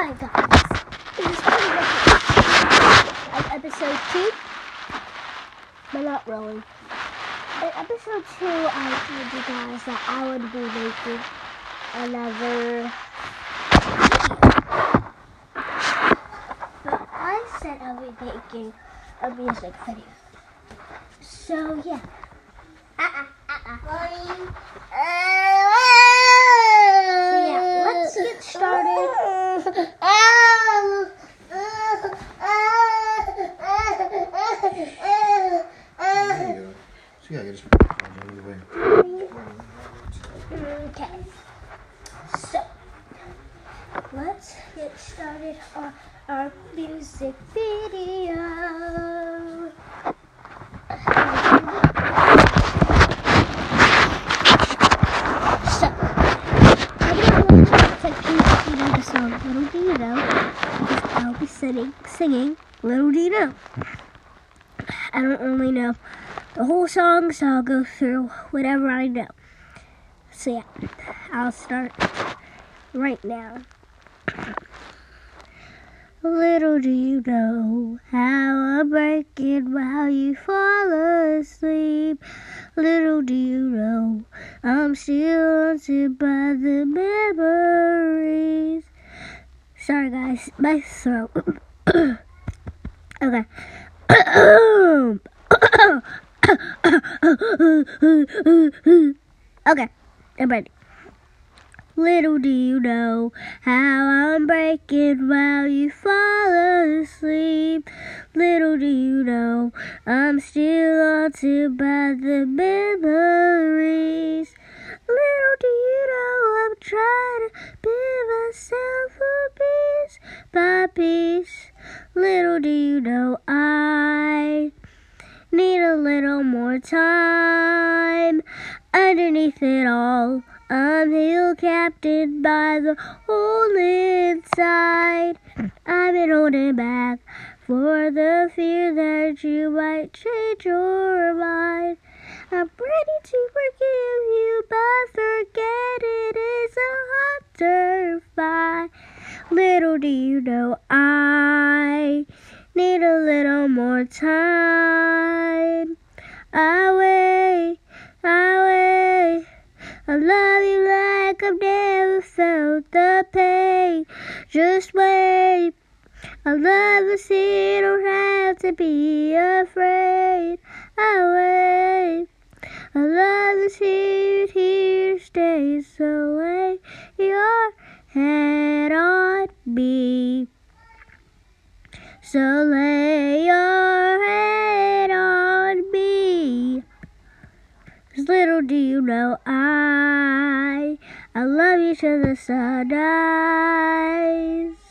Hi guys, this is episode 2, but not really. In episode 2, I told you guys that I would be making another video. But I said I would be making a music video. So yeah. So yeah, let's get started. So yeah, just Okay. So let's get started on our music video. So the song Little Do You Know, because I'll be singing Little Do You Know. I don't really know the whole song, so I'll go through whatever I know. So yeah, I'll start right now. Little do you know how I'm breaking while you fall asleep. Little do you know I'm still haunted by the memories. Sorry guys, my throat. Okay. Okay, I'm ready. Little do you know how I'm breaking while you fall asleep. Little do you know I'm still haunted by the memories. Little do you know I'm trying to be myself a piece by piece. Little do you know I need a little more time. Underneath it all, I'm held captive by the hole inside. I've been holding back for the fear that you might change your mind. I'm ready to forgive you, but forgetting is a harder fight. Little do you know I need a little more time. I wait. I love you like I've never felt the pain. Just wait. I love you, so you don't have to be afraid. I wait. I love you, see you here, stay. So lay your head on me. So lay your head on me. 'Cause little do you know I love you till the sun rise.